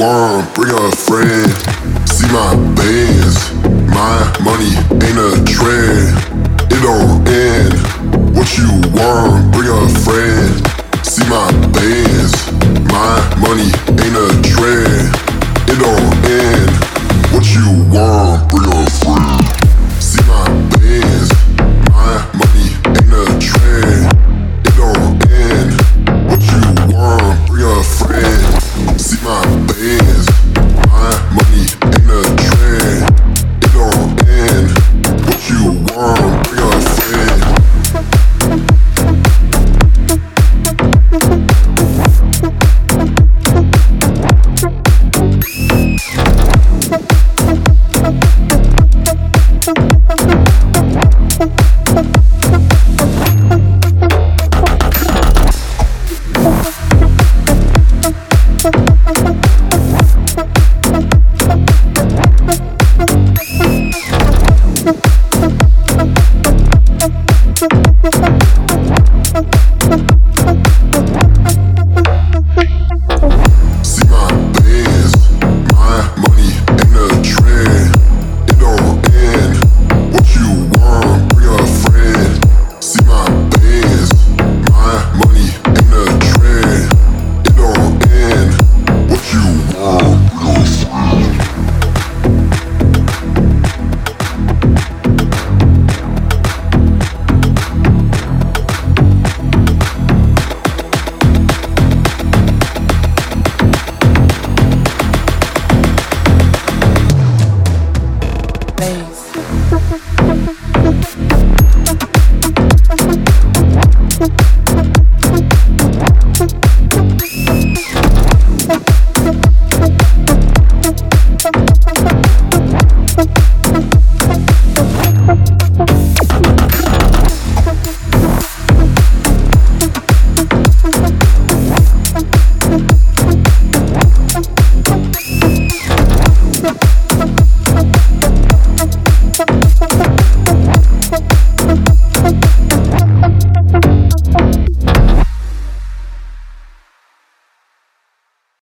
want, bring a friend. See my bands, my money ain't a trend. It don't end. What you want, bring a friend. See my bands, my money ain't a